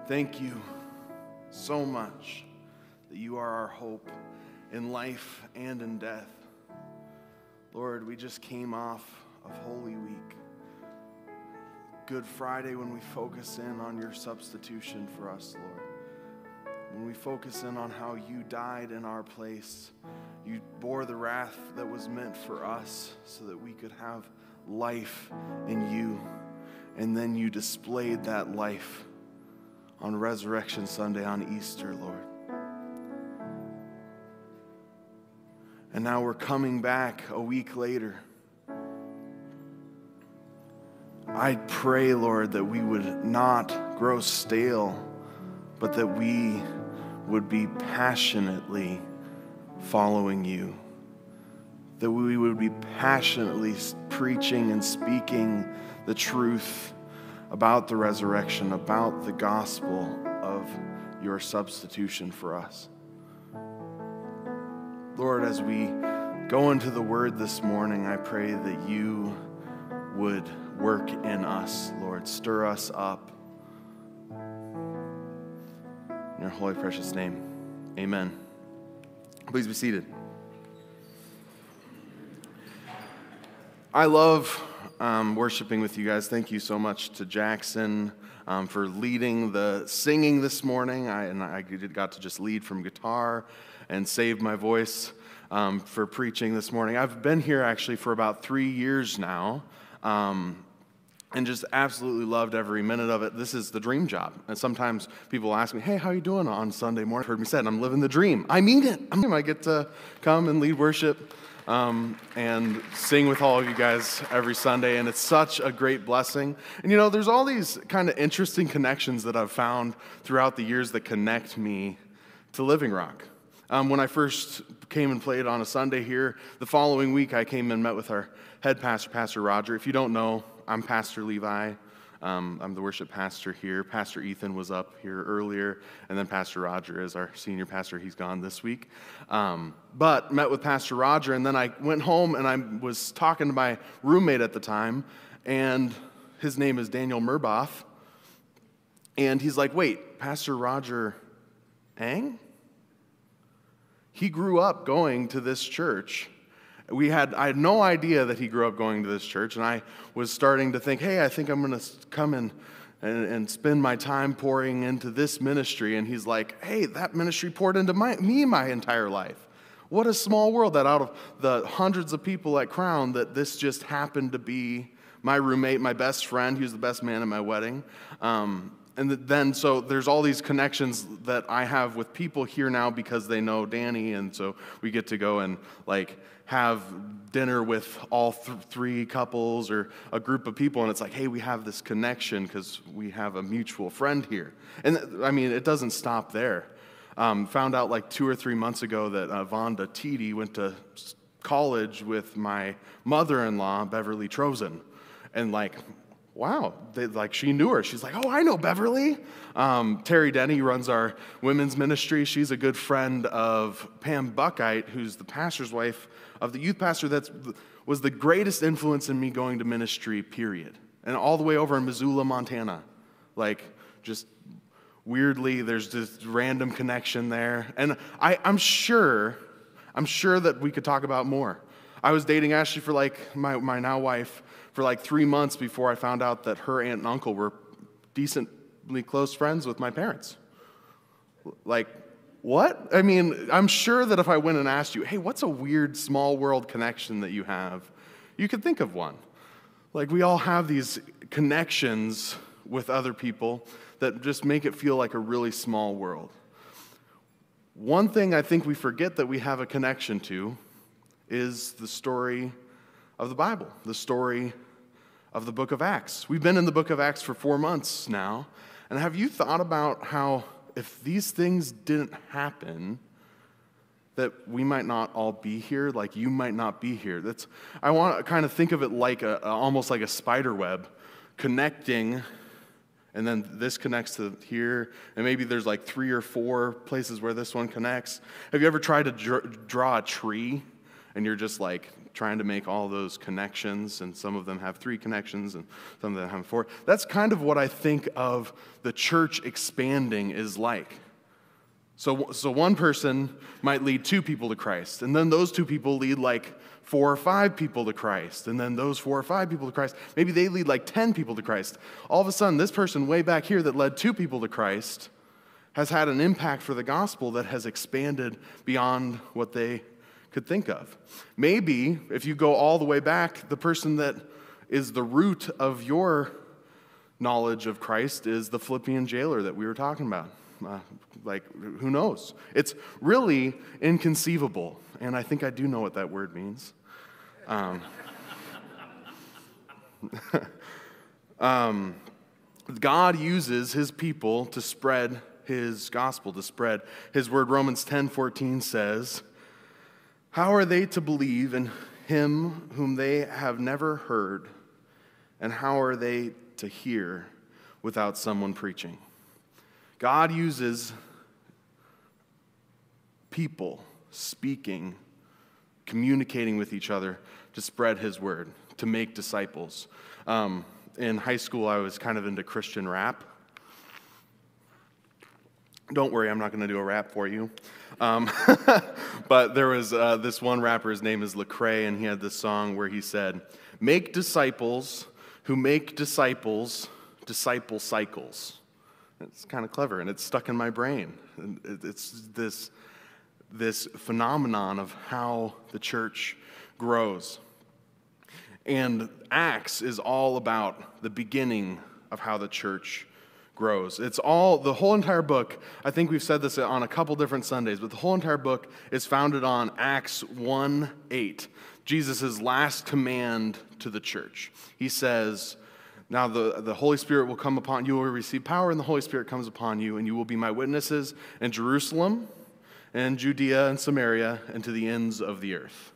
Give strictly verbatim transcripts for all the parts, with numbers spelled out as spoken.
Thank you so much that you are our hope in life and in death. Lord, we just came off of Holy Week, Good Friday, when we focus in on your substitution for us, Lord. When we focus in on how you died in our place, you bore the wrath that was meant for us so that we could have life in you. And then you displayed that life on Resurrection Sunday, on Easter, Lord. And now we're coming back a week later. I pray, Lord, that we would not grow stale, but that we would be passionately following you. That we would be passionately preaching and speaking the truth about the resurrection, about the gospel of your substitution for us. Lord, as we go into the word this morning, I pray that you would work in us, Lord. Stir us up. In your holy, precious name, amen. Please be seated. I love um, worshiping with you guys. Thank you so much to Jackson um, for leading the singing this morning. I, and I got to just lead from guitar and save my voice um, for preaching this morning. I've been here actually for about three years now. Um, and just absolutely loved every minute of it. This is the dream job. And sometimes people ask me, hey, how you doing on Sunday morning? Heard me say it, I'm living the dream. I mean it. I get to come and lead worship um, and sing with all of you guys every Sunday, and it's such a great blessing. And you know, there's all these kind of interesting connections that I've found throughout the years that connect me to Living Rock. Um, when I first came and played on a Sunday here, the following week I came and met with our head pastor, Pastor Roger. If you don't know, I'm Pastor Levi. Um, I'm the worship pastor here. Pastor Ethan was up here earlier, and then Pastor Roger is our senior pastor. He's gone this week. Um, but met with Pastor Roger, and then I went home, and I was talking to my roommate at the time, and his name is Daniel Murbaugh, and he's like, wait, Pastor Roger Eng? He grew up going to this church. We had, I had no idea that he grew up going to this church, and I was starting to think, hey, I think I'm going to come in and, and spend my time pouring into this ministry. And he's like, hey, that ministry poured into my, me my entire life. What a small world that out of the hundreds of people at Crown, that this just happened to be my roommate, my best friend. He was the best man at my wedding. Um, And then, so there's all these connections that I have with people here now because they know Danny, and so we get to go and, like, have dinner with all th- three couples or a group of people, and it's like, hey, we have this connection because we have a mutual friend here. And, I mean, it doesn't stop there. Um, found out, like, two or three months ago that uh, Vonda Teedy went to college with my mother-in-law, Beverly Trozen, and, like, wow, they, like she knew her. She's like, oh, I know Beverly. Um, Terry Denny runs our women's ministry. She's a good friend of Pam Buckite, who's the pastor's wife of the youth pastor that was the greatest influence in me going to ministry, period. And all the way over in Missoula, Montana. Like, just weirdly, there's this random connection there. And I, I'm sure, I'm sure that we could talk about more. I was dating Ashley for like, my, my now wife, for like three months before I found out that her aunt and uncle were decently close friends with my parents. Like, what? I mean, I'm sure that if I went and asked you, hey, what's a weird small world connection that you have? You could think of one. Like, we all have these connections with other people that just make it feel like a really small world. One thing I think we forget that we have a connection to is the story of the Bible, the story of the book of Acts. We've been in the book of Acts for four months now, and have you thought about how if these things didn't happen, that we might not all be here, like you might not be here? That's I want to kind of think of it like a, almost like a spider web connecting, and then this connects to here, and maybe there's like three or four places where this one connects. Have you ever tried to dr- draw a tree, and you're just like trying to make all those connections, and some of them have three connections, and some of them have four. That's kind of what I think of the church expanding is like. So, so one person might lead two people to Christ, and then those two people lead like four or five people to Christ, and then those four or five people to Christ, maybe they lead like ten people to Christ. All of a sudden, this person way back here that led two people to Christ has had an impact for the gospel that has expanded beyond what they could think of. Maybe, if you go all the way back, the person that is the root of your knowledge of Christ is the Philippian jailer that we were talking about. Uh, like, who knows? It's really inconceivable, and I think I do know what that word means. Um, um, God uses his people to spread his gospel, to spread his word. Romans ten fourteen says, "How are they to believe in him whom they have never heard? And how are they to hear without someone preaching?" God uses people speaking, communicating with each other to spread his word, to make disciples. Um, in high school, I was kind of into Christian rap. Don't worry, I'm not going to do a rap for you. Um, but there was uh, this one rapper, his name is Lecrae, and he had this song where he said, "Make disciples who make disciples, disciple cycles." It's kind of clever, and it's stuck in my brain. And it's this, this phenomenon of how the church grows. And Acts is all about the beginning of how the church grows. It's all, the whole entire book, I think we've said this on a couple different Sundays, but the whole entire book is founded on Acts one eight, Jesus' last command to the church. He says, "Now the, the Holy Spirit will come upon you, you will receive power, and the Holy Spirit comes upon you, and you will be my witnesses in Jerusalem, and Judea, and Samaria, and to the ends of the earth."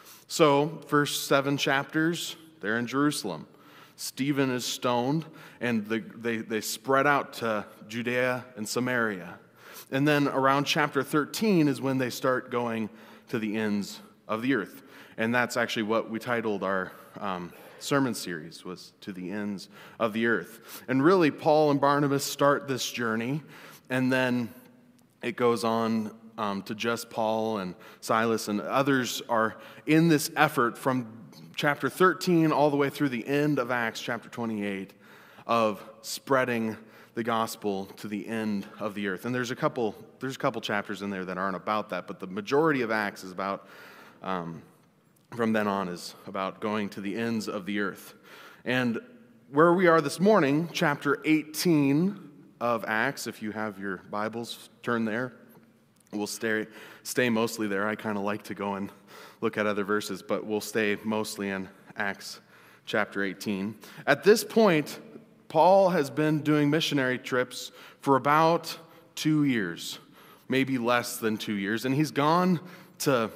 So, first seven chapters, they're in Jerusalem. Stephen is stoned, and the, they, they spread out to Judea and Samaria. And then around chapter thirteen is when they start going to the ends of the earth. And that's actually what we titled our um, sermon series, was "To the Ends of the Earth." And really, Paul and Barnabas start this journey, and then it goes on um, to just Paul and Silas, and others are in this effort from chapter thirteen all the way through the end of Acts chapter twenty-eight of spreading the gospel to the end of the earth. And there's a couple there's a couple chapters in there that aren't about that, but the majority of Acts is about um, from then on is about going to the ends of the earth. And where we are this morning, chapter eighteen of Acts, if you have your Bibles, turn there. We'll stay, stay mostly there. I kind of like to go and look at other verses, but we'll stay mostly in Acts chapter eighteen. At this point, Paul has been doing missionary trips for about two years, maybe less than two years, and he's gone to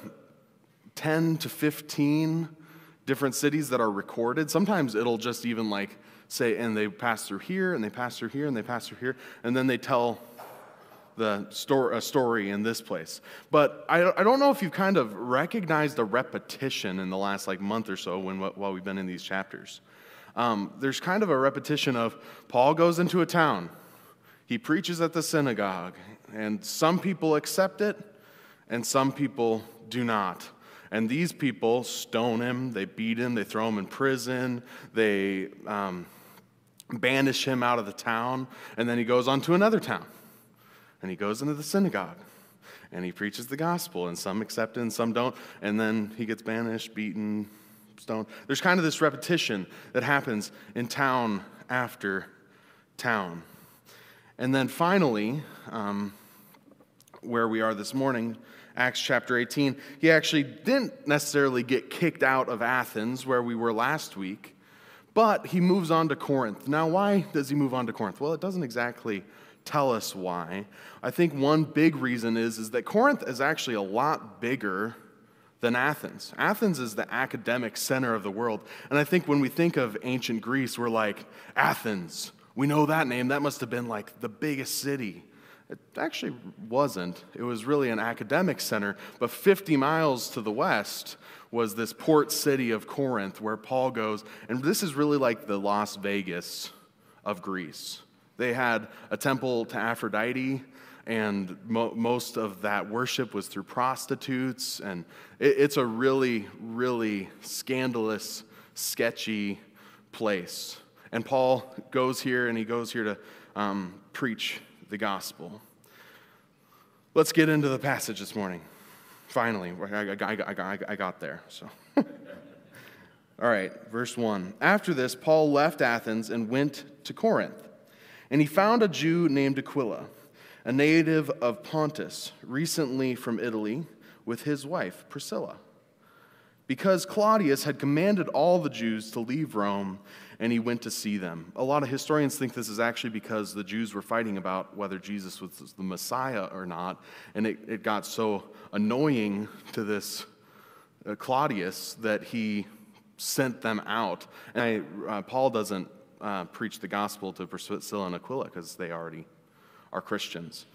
ten to fifteen different cities that are recorded. Sometimes it'll just even like say, and they pass through here, and they pass through here, and they pass through here, and then they tell the story, a story in this place. But I, I don't know if you've kind of recognized a repetition in the last like month or so when while we've been in these chapters. Um, there's kind of a repetition of Paul goes into a town, he preaches at the synagogue, and some people accept it, and some people do not. And these people stone him, they beat him, they throw him in prison, they um, banish him out of the town, and then he goes on to another town. And he goes into the synagogue, and he preaches the gospel, and some accept it and some don't, and then he gets banished, beaten, stoned. There's kind of this repetition that happens in town after town. And then finally, um, where we are this morning, Acts chapter eighteen, he actually didn't necessarily get kicked out of Athens, where we were last week, but he moves on to Corinth. Now, why does he move on to Corinth? Well, it doesn't exactly tell us why. I think one big reason is, is that Corinth is actually a lot bigger than Athens. Athens is the academic center of the world. And I think when we think of ancient Greece, we're like, Athens, we know that name. That must have been like the biggest city. It actually wasn't. It was really an academic center. But fifty miles to the west was this port city of Corinth where Paul goes, and this is really like the Las Vegas of Greece. They had a temple to Aphrodite, and mo- most of that worship was through prostitutes, and it- it's a really, really scandalous, sketchy place. And Paul goes here, and he goes here to um, preach the gospel. Let's get into the passage this morning. Finally, I, I, I, I, I got there. So, all right, verse one. After this, Paul left Athens and went to Corinth. And he found a Jew named Aquila, a native of Pontus, recently from Italy, with his wife, Priscilla. Because Claudius had commanded all the Jews to leave Rome, and he went to see them. A lot of historians think this is actually because the Jews were fighting about whether Jesus was the Messiah or not, and it, it got so annoying to this uh, Claudius that he sent them out. And I, uh, Paul doesn't uh, preach the gospel to Priscilla and Aquila because they already are Christians.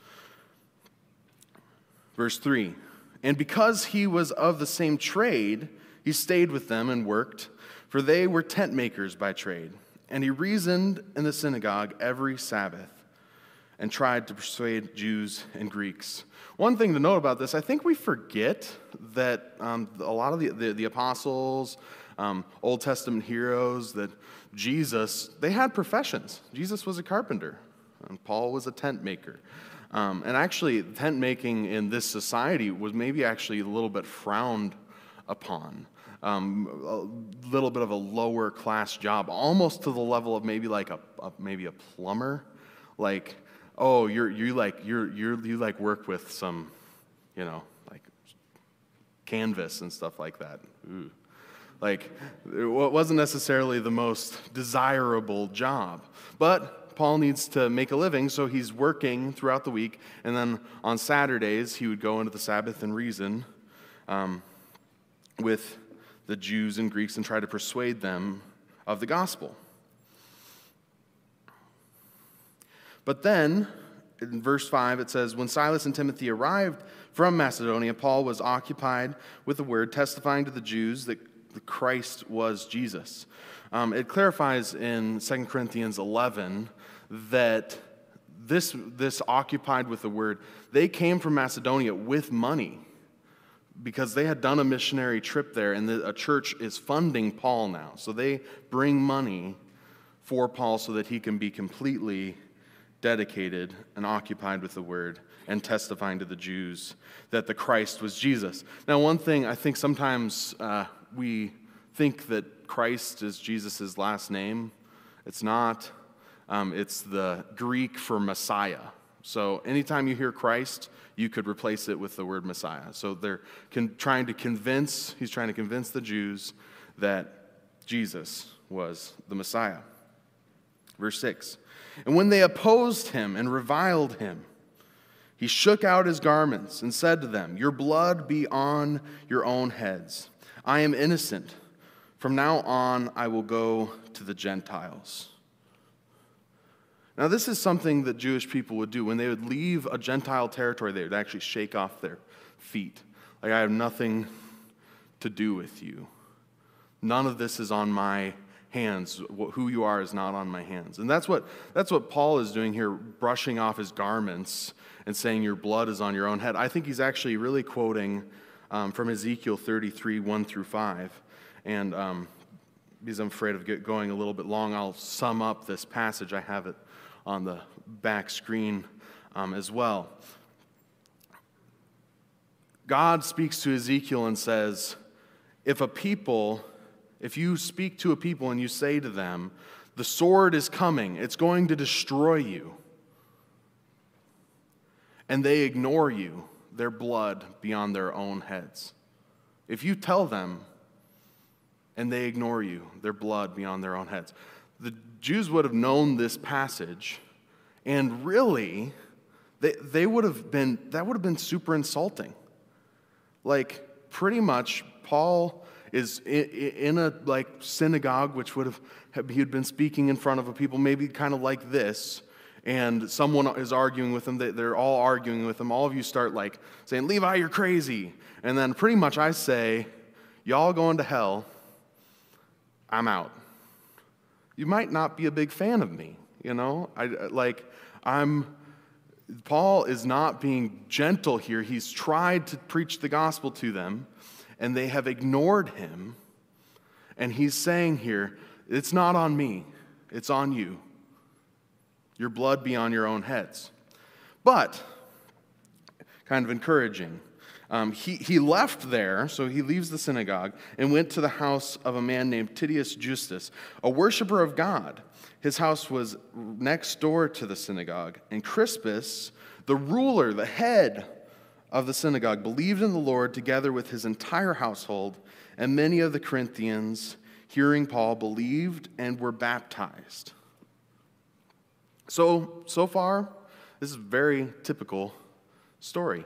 Verse three, and because he was of the same trade, he stayed with them and worked, for they were tent makers by trade. And he reasoned in the synagogue every Sabbath and tried to persuade Jews and Greeks. One thing to note about this, I think we forget that um, a lot of the, the, the apostles, um, Old Testament heroes, that Jesus, they had professions. Jesus was a carpenter, and Paul was a tent maker. Um, and actually, tent making in this society was maybe actually a little bit frowned upon. Um, a little bit of a lower class job, almost to the level of maybe like a, a maybe a plumber. Like, oh, you're you like you're you're you like work with some, you know, like canvas and stuff like that. Ooh. Like, it wasn't necessarily the most desirable job, but Paul needs to make a living, so he's working throughout the week, and then on Saturdays he would go into the Sabbath and reason um, with the Jews and Greeks and try to persuade them of the gospel. But then, in verse five, it says, when Silas and Timothy arrived from Macedonia, Paul was occupied with the word, testifying to the Jews that the Christ was Jesus. Um, it clarifies in Second Corinthians eleven that this, this occupied with the word, they came from Macedonia with money because they had done a missionary trip there, and the, a church is funding Paul now. So they bring money for Paul so that he can be completely dedicated and occupied with the word and testifying to the Jews that the Christ was Jesus. Now, one thing I think sometimes uh, we think that Christ is Jesus' last name. It's not. Um, it's the Greek for Messiah. So anytime you hear Christ, you could replace it with the word Messiah. So they're con- trying to convince, he's trying to convince the Jews that Jesus was the Messiah. Verse six, and when they opposed him and reviled him, he shook out his garments and said to them, your blood be on your own heads. I am innocent. From now on, I will go to the Gentiles. Now, this is something that Jewish people would do. When they would leave a Gentile territory, they would actually shake off their feet. Like, I have nothing to do with you. None of this is on my hands. Who you are is not on my hands. And that's what, that's what Paul is doing here, brushing off his garments and saying your blood is on your own head. I think he's actually really quoting um, from Ezekiel thirty-three, one through five. And um, because I'm afraid of get going a little bit long, I'll sum up this passage. I have it on the back screen um, as well. God speaks to Ezekiel and says, if a people, if you speak to a people and you say to them, the sword is coming, it's going to destroy you, and they ignore you, their blood be on their own heads. If you tell them and they ignore you, their blood be on their own heads. The Jews would have known this passage, and really, they, they would have been, that would have been super insulting. Like, pretty much, Paul is in, in a, like, synagogue, which would have, he had been speaking in front of a people, maybe kind of like this, and someone is arguing with him, they're all arguing with him, all of you start, like, saying, Levi, you're crazy, and then pretty much I say, y'all going to hell, I'm out. You might not be a big fan of me, you know? I like, I'm, Paul is not being gentle here. He's tried to preach the gospel to them, and they have ignored him. And he's saying here, it's not on me, it's on you. Your blood be on your own heads. But, kind of encouraging, um, he, he left there, so he leaves the synagogue, and went to the house of a man named Titius Justus, a worshiper of God. His house was next door to the synagogue, and Crispus, the ruler, the head of the synagogue, believed in the Lord together with his entire household, and many of the Corinthians, hearing Paul, believed and were baptized. So, so far, this is a very typical story.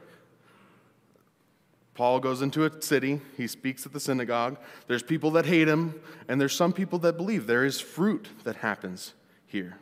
Paul goes into a city, he speaks at the synagogue, there's people that hate him, and there's some people that believe. There is fruit that happens here.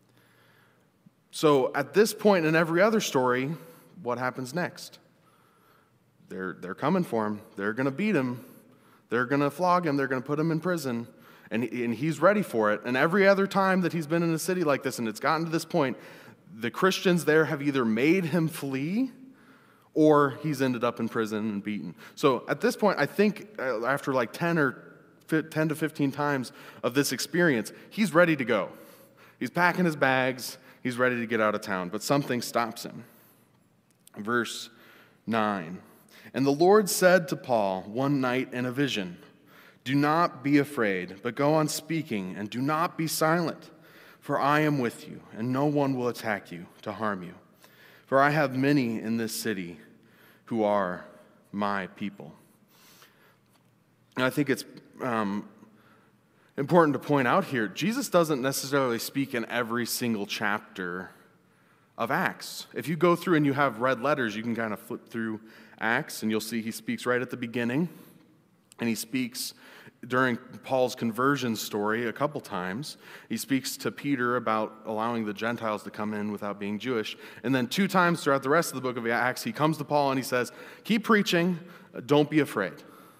So at this point in every other story, what happens next? They're, they're coming for him, they're going to beat him, they're going to flog him, they're going to put him in prison, and, and he's ready for it. And every other time that he's been in a city like this, and it's gotten to this point, the Christians there have either made him flee, or he's ended up in prison and beaten. So at this point, I think uh, after like ten or ten to fifteen times of this experience, he's ready to go. He's packing his bags, he's ready to get out of town, but something stops him. Verse nine. And the Lord said to Paul one night in a vision, "Do not be afraid, but go on speaking, and do not be silent, for I am with you, and no one will attack you to harm you. For I have many in this city who are my people." And I think it's um, important to point out here, Jesus doesn't necessarily speak in every single chapter of Acts. If you go through and you have red letters, you can kind of flip through Acts, and you'll see he speaks right at the beginning, and he speaks during Paul's conversion story a couple times. He speaks to Peter about allowing the Gentiles to come in without being Jewish. And then two times throughout the rest of the book of Acts, he comes to Paul and he says, keep preaching, don't be afraid.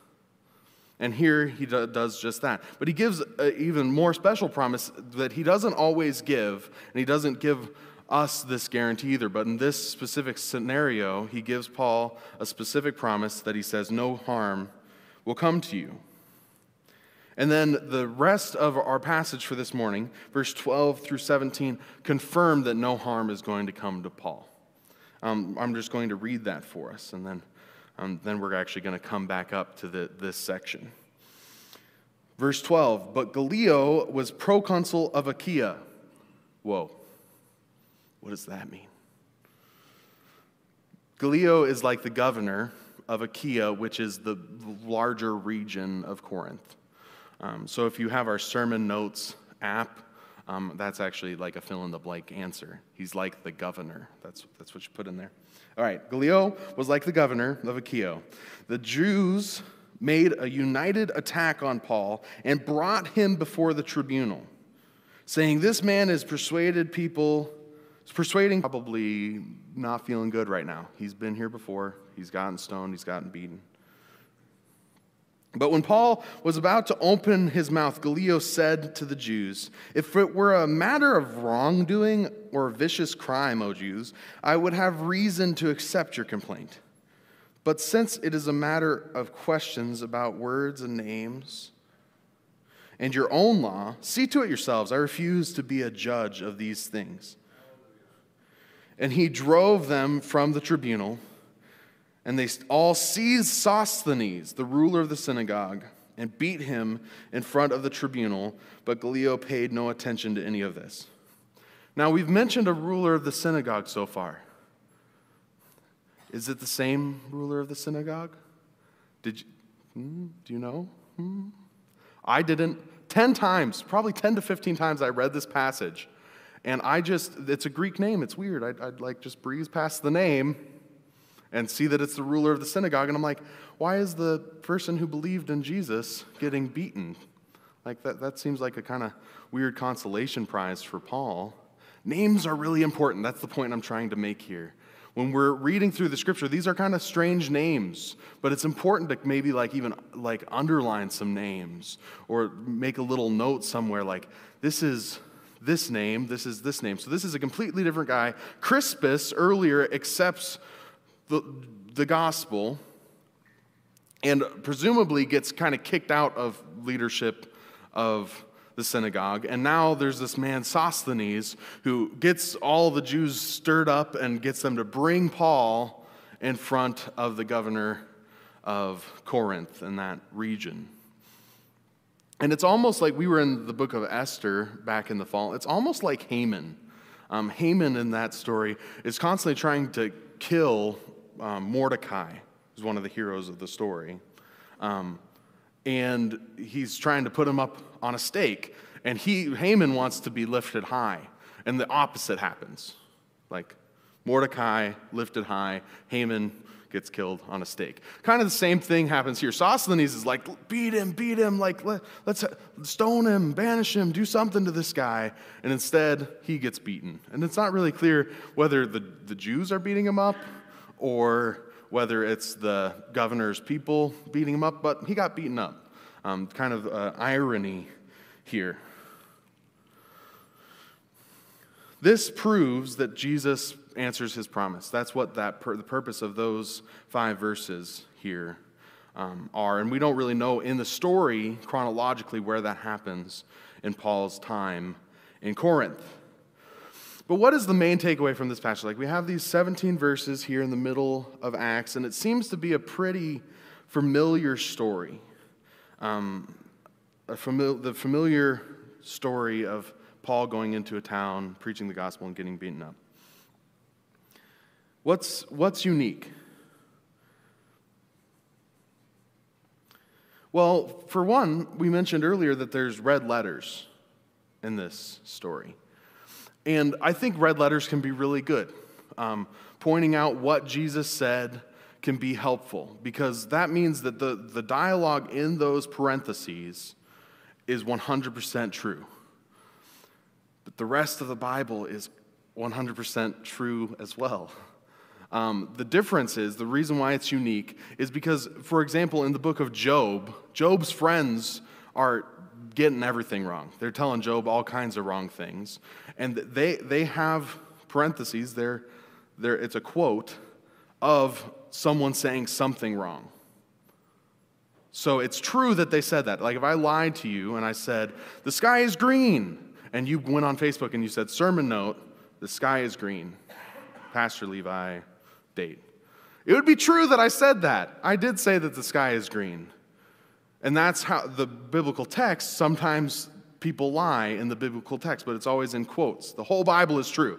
And here he does just that. But he gives an even more special promise that he doesn't always give, and he doesn't give us this guarantee either. But in this specific scenario, he gives Paul a specific promise that he says, no harm will come to you. And then the rest of our passage for this morning, verse twelve through seventeen, confirm that no harm is going to come to Paul. Um, I'm just going to read that for us, and then, um, then we're actually going to come back up to the, this section. Verse twelve, but Gallio was proconsul of Achaia. Whoa, what does that mean? Gallio is like the governor of Achaia, which is the larger region of Corinth. Um, so if you have our sermon notes app, um, that's actually like a fill-in-the-blank answer. He's like the governor. That's, that's what you put in there. All right, Gallio was like the governor of Achaia. The Jews made a united attack on Paul and brought him before the tribunal, saying, this man is persuaded people, is persuading, probably not feeling good right now. He's been here before. He's gotten stoned. He's gotten beaten. But when Paul was about to open his mouth, Gallio said to the Jews, if it were a matter of wrongdoing or vicious crime, O Jews, I would have reason to accept your complaint. But since it is a matter of questions about words and names and your own law, see to it yourselves. I refuse to be a judge of these things. And he drove them from the tribunal. And they all seized Sosthenes, the ruler of the synagogue, and beat him in front of the tribunal, but Gallio paid no attention to any of this. Now, we've mentioned a ruler of the synagogue so far. Is it the same ruler of the synagogue? Did you, hmm, do you know? Hmm? I didn't. Ten times, probably ten to fifteen times I read this passage, and I just, it's a Greek name, it's weird. I'd, I'd like just breeze past the name and see that it's the ruler of the synagogue. And I'm like, why is the person who believed in Jesus getting beaten? Like that, that seems like a kind of weird consolation prize for Paul. Names are really important. That's the point I'm trying to make here. When we're reading through the scripture, these are kind of strange names, but it's important to maybe like even like underline some names or make a little note somewhere like this is this name, this is this name. So this is a completely different guy. Crispus earlier accepts the, the gospel and presumably gets kind of kicked out of leadership of the synagogue. And now there's this man, Sosthenes, who gets all the Jews stirred up and gets them to bring Paul in front of the governor of Corinth in that region. And it's almost like we were in the book of Esther back in the fall. It's almost like Haman. Um, Haman in that story is constantly trying to kill um, Mordecai, who's one of the heroes of the story. Um, and he's trying to put him up on a stake. And he, Haman wants to be lifted high. And the opposite happens. Like Mordecai lifted high, Haman gets killed on a stake. Kind of the same thing happens here. Sosthenes is like, beat him, beat him, like let, let's stone him, banish him, do something to this guy. And instead, he gets beaten. And it's not really clear whether the, the Jews are beating him up or whether it's the governor's people beating him up, but he got beaten up. Um, kind of uh, irony here. This proves that Jesus answers his promise. That's what that per, the purpose of those five verses here um, are. And we don't really know in the story chronologically where that happens in Paul's time in Corinth. But what is the main takeaway from this passage? Like we have these seventeen verses here in the middle of Acts, and it seems to be a pretty familiar story. Um, a famili- the familiar story of Paul going into a town, preaching the gospel, and getting beaten up. What's, what's unique? Well, for one, we mentioned earlier that there's red letters in this story. And I think red letters can be really good. Um, pointing out what Jesus said can be helpful because that means that the, the dialogue in those parentheses is one hundred percent true. But the rest of the Bible is one hundred percent true as well. Um, the difference is, the reason why it's unique is because, for example, in the book of Job, Job's friends are getting everything wrong. They're telling Job all kinds of wrong things. And they they have parentheses, they're, they're, it's a quote of someone saying something wrong. So it's true that they said that. Like if I lied to you and I said, the sky is green, and you went on Facebook and you said, sermon note, the sky is green, Pastor Levi, date. It would be true that I said that. I did say that the sky is green. And that's how the biblical text, sometimes people lie in the biblical text, but it's always in quotes. The whole Bible is true.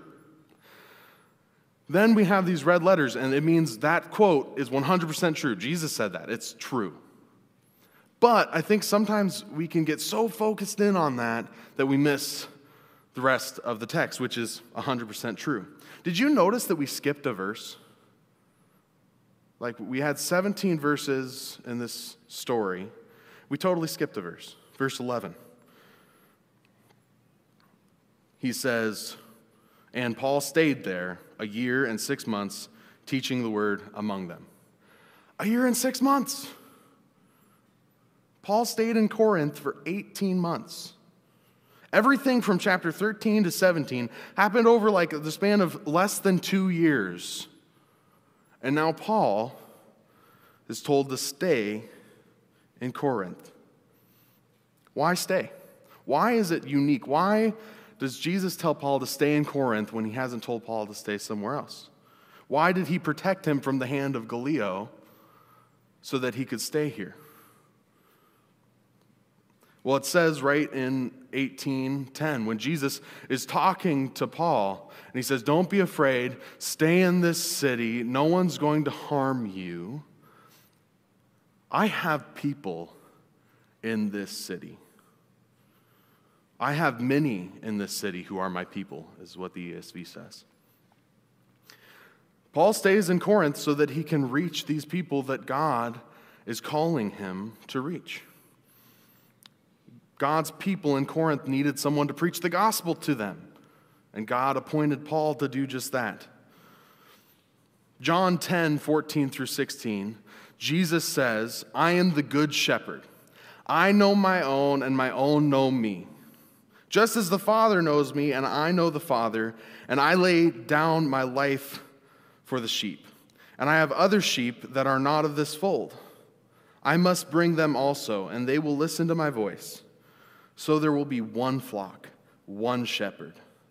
Then we have these red letters, and it means that quote is one hundred percent true. Jesus said that. It's true. But I think sometimes we can get so focused in on that that we miss the rest of the text, which is one hundred percent true. Did you notice that we skipped a verse? Like we had seventeen verses in this story. We totally skipped a verse. Verse eleven. He says, and Paul stayed there a year and six months, teaching the word among them. A year and six months. Paul stayed in Corinth for eighteen months. Everything from chapter thirteen to seventeen happened over like the span of less than two years. And now Paul is told to stay in Corinth. Why stay? Why is it unique? Why does Jesus tell Paul to stay in Corinth when he hasn't told Paul to stay somewhere else? Why did he protect him from the hand of Gallio so that he could stay here? Well, it says right in eighteen ten, when Jesus is talking to Paul, and he says, don't be afraid, stay in this city, no one's going to harm you. I have people in this city. I have many in this city who are my people, is what the E S V says. Paul stays in Corinth so that he can reach these people that God is calling him to reach. God's people in Corinth needed someone to preach the gospel to them, and God appointed Paul to do just that. John ten, fourteen through sixteen, Jesus says, I am the good shepherd. I know my own, and my own know me. Just as the Father knows me, and I know the Father, and I lay down my life for the sheep. And I have other sheep that are not of this fold. I must bring them also, and they will listen to my voice. So there will be one flock, one shepherd.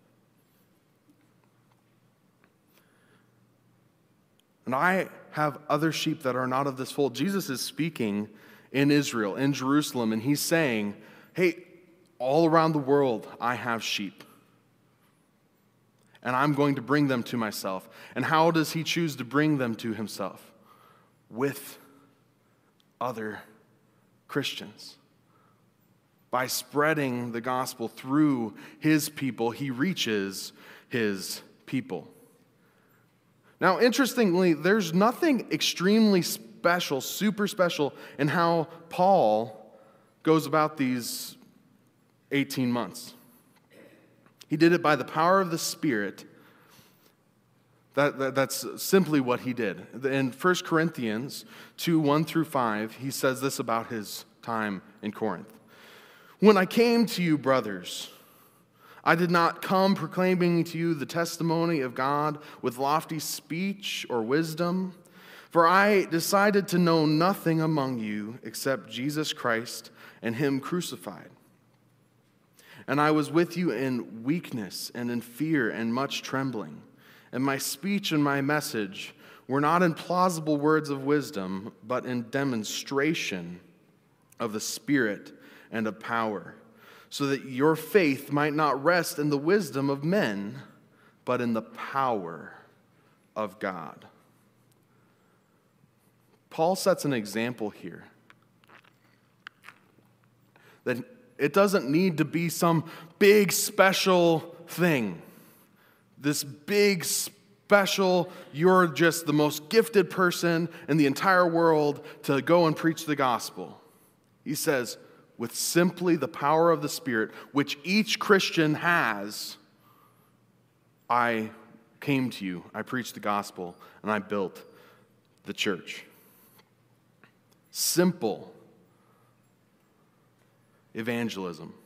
And I have other sheep that are not of this fold. Jesus is speaking in Israel, in Jerusalem, and he's saying, hey, all around the world, I have sheep. And I'm going to bring them to myself. And how does he choose to bring them to himself? With other Christians. By spreading the gospel through his people, he reaches his people. Now, interestingly, there's nothing extremely special, super special, in how Paul goes about these eighteen months. He did it by the power of the Spirit. That, that, that's simply what he did. In First Corinthians two, one through five, he says this about his time in Corinth. When I came to you, brothers, I did not come proclaiming to you the testimony of God with lofty speech or wisdom, for I decided to know nothing among you except Jesus Christ and him crucified. And I was with you in weakness and in fear and much trembling. And my speech and my message were not in plausible words of wisdom, but in demonstration of the Spirit and of power, so that your faith might not rest in the wisdom of men, but in the power of God. Paul sets an example here that it doesn't need to be some big special thing. This big special, you're just the most gifted person in the entire world to go and preach the gospel. He says, with simply the power of the Spirit, which each Christian has, I came to you, I preached the gospel, and I built the church. Simple evangelism.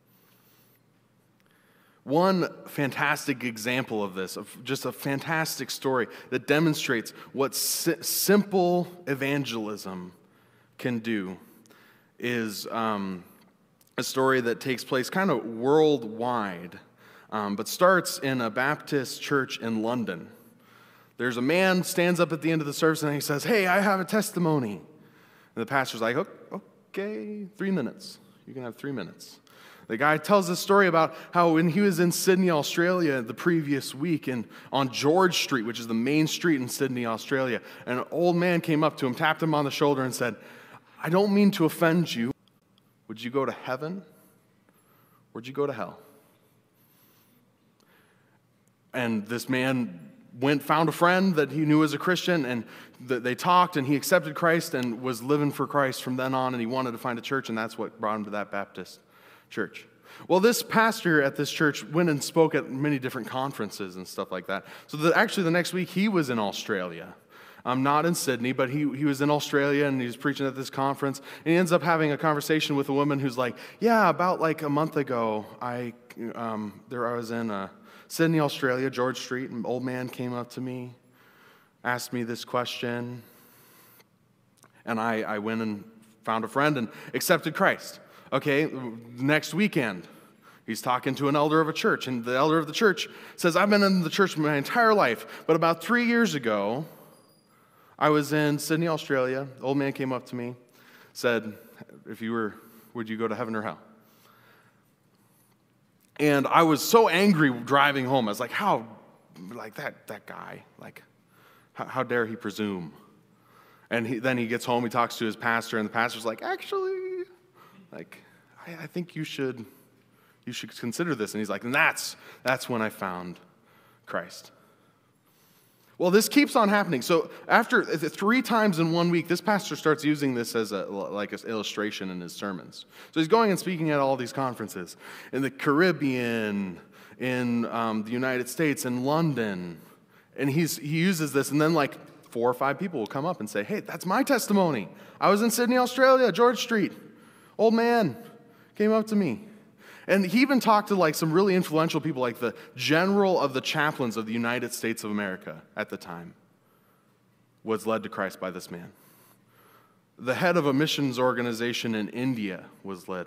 One fantastic example of this, of just a fantastic story that demonstrates what si- simple evangelism can do, is um, a story that takes place kind of worldwide, um, but starts in a Baptist church in London. There's a man stands up at the end of the service and he says, hey, I have a testimony. And the pastor's like, okay, three minutes. You can have three minutes. The guy tells this story about how when he was in Sydney, Australia the previous week, and on George Street, which is the main street in Sydney, Australia, an old man came up to him, tapped him on the shoulder and said, I don't mean to offend you. Would you go to heaven? Or would you go to hell? And this man went, found a friend that he knew was a Christian, and th- they talked, and he accepted Christ and was living for Christ from then on, and he wanted to find a church, and that's what brought him to that Baptist church. Well, this pastor at this church went and spoke at many different conferences and stuff like that. So the, actually the next week he was in Australia. Um, not in Sydney, but he, he was in Australia, and he was preaching at this conference. And he ends up having a conversation with a woman who's like, yeah, about like a month ago, I um, there I was in uh, Sydney, Australia, George Street, and an old man came up to me, asked me this question, and I, I went and found a friend and accepted Christ. Okay, next weekend, he's talking to an elder of a church, and the elder of the church says, I've been in the church my entire life, but about three years ago, I was in Sydney, Australia. The old man came up to me, said, if you were, would you go to heaven or hell? And I was so angry driving home. I was like, how, like that that guy, like, how, how dare he presume? And he, then he gets home, he talks to his pastor, and the pastor's like, actually, like, I, I think you should, you should consider this. And he's like, and that's, that's when I found Christ. Well, this keeps on happening. So after three times in one week, this pastor starts using this as a like an illustration in his sermons. So he's going and speaking at all these conferences in the Caribbean, in um, the United States, in London, And he's, he uses this, and then like four or five people will come up and say, hey, that's my testimony. I was in Sydney, Australia, George Street. Old man came up to me. And he even talked to like some really influential people, like the general of the chaplains of the United States of America at the time was led to Christ by this man. The head of a missions organization in India was led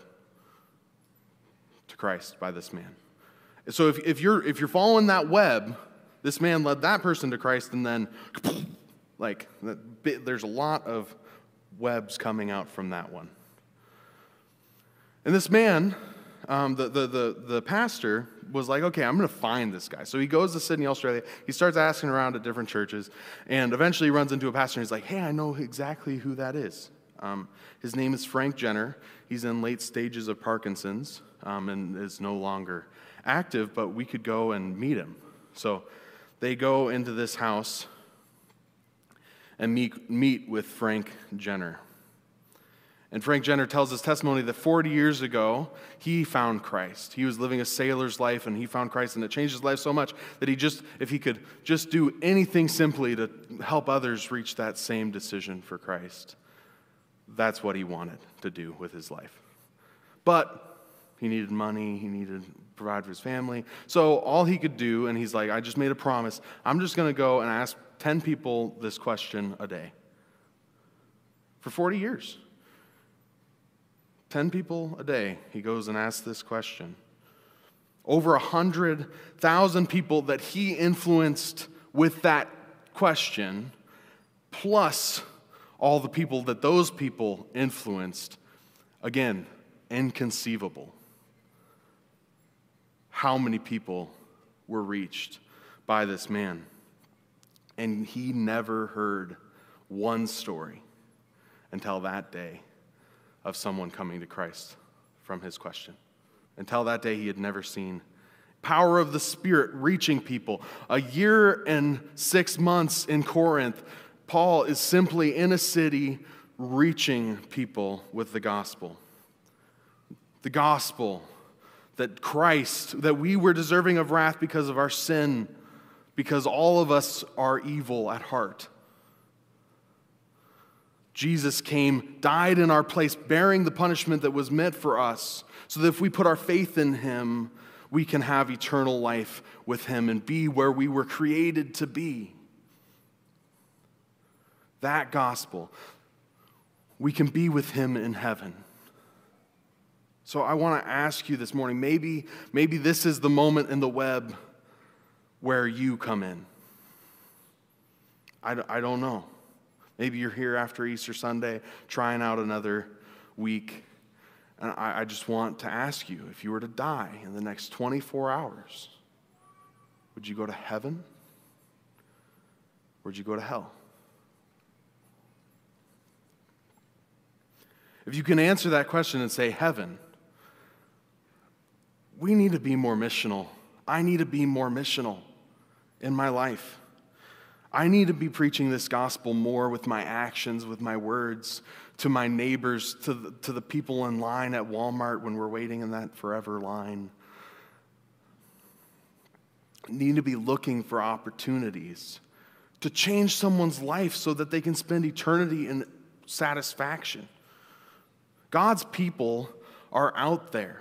to Christ by this man. So if, if you're if you're following that web, this man led that person to Christ, and then like there's a lot of webs coming out from that one. And this man, um, the, the the the pastor, was like, okay, I'm going to find this guy. So he goes to Sydney, Australia. He starts asking around at different churches, and eventually he runs into a pastor, and he's like, hey, I know exactly who that is. Um, his name is Frank Jenner. He's in late stages of Parkinson's um, and is no longer active, but we could go and meet him. So they go into this house and meet, meet with Frank Jenner. And Frank Jenner tells his testimony that forty years ago, he found Christ. He was living a sailor's life, and he found Christ, and it changed his life so much that he just, if he could just do anything simply to help others reach that same decision for Christ, that's what he wanted to do with his life. But he needed money, he needed to provide for his family. So all he could do, and he's like, I just made a promise, I'm just going to go and ask ten people this question a day. For forty years. ten people a day, he goes and asks this question. Over one hundred thousand people that he influenced with that question, plus all the people that those people influenced. Again, inconceivable. How many people were reached by this man? And he never heard one story until that day of someone coming to Christ from his question. Until that day, he had never seen power of the Spirit reaching people. A year and six months in Corinth, Paul is simply in a city reaching people with the gospel. The gospel that Christ, that we were deserving of wrath because of our sin, because all of us are evil at heart. Jesus came, died in our place, bearing the punishment that was meant for us, so that if we put our faith in him, we can have eternal life with him and be where we were created to be. That gospel, we can be with him in heaven. So I want to ask you this morning, maybe, maybe this is the moment in the web where you come in. I, I don't know. Maybe you're here after Easter Sunday, trying out another week. And I, I just want to ask you, if you were to die in the next twenty-four hours, would you go to heaven? Or would you go to hell? If you can answer that question and say heaven, we need to be more missional. I need to be more missional in my life. I need to be preaching this gospel more with my actions, with my words, to my neighbors, to the, to the people in line at Walmart when we're waiting in that forever line. I need to be looking for opportunities to change someone's life so that they can spend eternity in satisfaction. God's people are out there,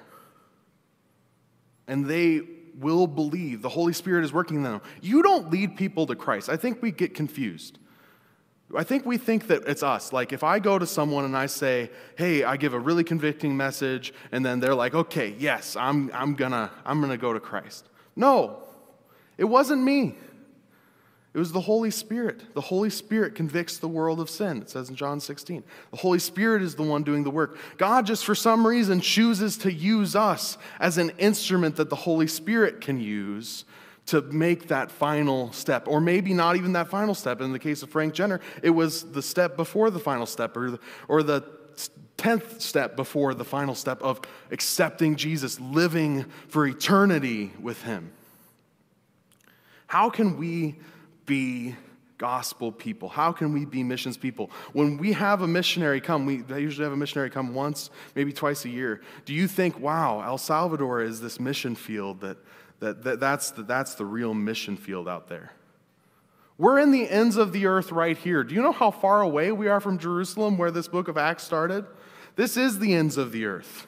and they will believe. The Holy Spirit is working in them. You don't lead people to Christ. I think we get confused. I think we think that it's us. Like if I go to someone and I say, hey, I give a really convicting message, and then they're like, okay, yes, I'm, I'm gonna, I'm gonna go to Christ. No, it wasn't me. It was the Holy Spirit. The Holy Spirit convicts the world of sin, it says in John sixteen. The Holy Spirit is the one doing the work. God just for some reason chooses to use us as an instrument that the Holy Spirit can use to make that final step. Or maybe not even that final step. In the case of Frank Jenner, it was the step before the final step, or the, or the tenth step before the final step of accepting Jesus, living for eternity with him. How can we be gospel people? How can we be missions people? When we have a missionary come, we they usually have a missionary come once, maybe twice a year. Do you think, wow, El Salvador is this mission field that, that, that that's, the, that's the real mission field out there? We're in the ends of the earth right here. Do you know how far away we are from Jerusalem, where this book of Acts started? This is the ends of the earth.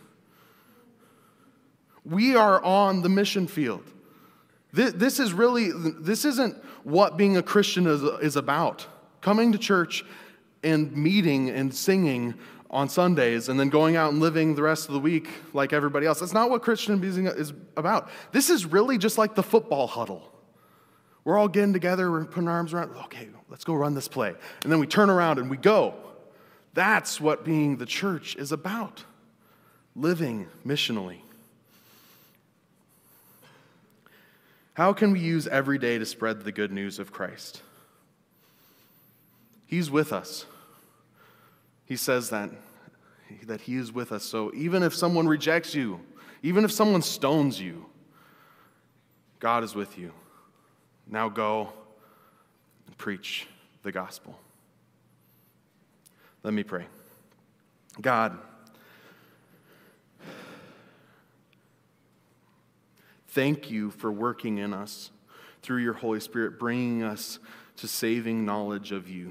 We are on the mission field. This, this is really, this isn't what being a Christian is, is about. Coming to church and meeting and singing on Sundays and then going out and living the rest of the week like everybody else. That's not what Christian being is about. This is really just like the football huddle. We're all getting together, we're putting our arms around, okay, let's go run this play. And then we turn around and we go. That's what being the church is about. Living missionally. How can we use every day to spread the good news of Christ? He's with us. He says that, that he is with us. So even if someone rejects you, even if someone stones you, God is with you. Now go and preach the gospel. Let me pray. God, thank you for working in us through your Holy Spirit, bringing us to saving knowledge of you.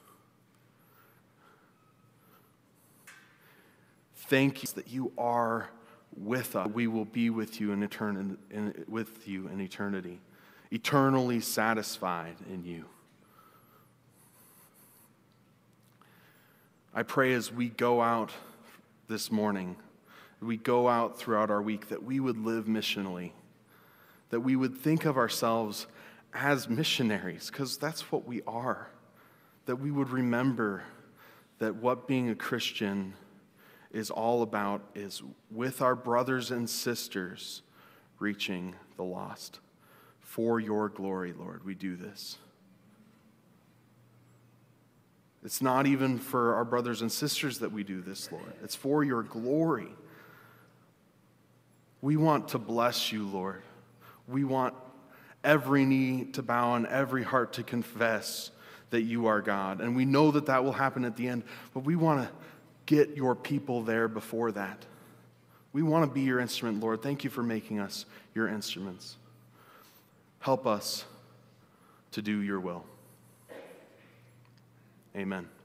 Thank you that you are with us. We will be with you in eternity, in, with you in eternity, eternally satisfied in you. I pray as we go out this morning, we go out throughout our week, that we would live missionally, that we would think of ourselves as missionaries, because that's what we are, that we would remember that what being a Christian is all about is with our brothers and sisters reaching the lost. For your glory, Lord, we do this. It's not even for our brothers and sisters that we do this, Lord. It's for your glory. We want to bless you, Lord. We want every knee to bow and every heart to confess that you are God. And we know that that will happen at the end, but we want to get your people there before that. We want to be your instrument, Lord. Thank you for making us your instruments. Help us to do your will. Amen.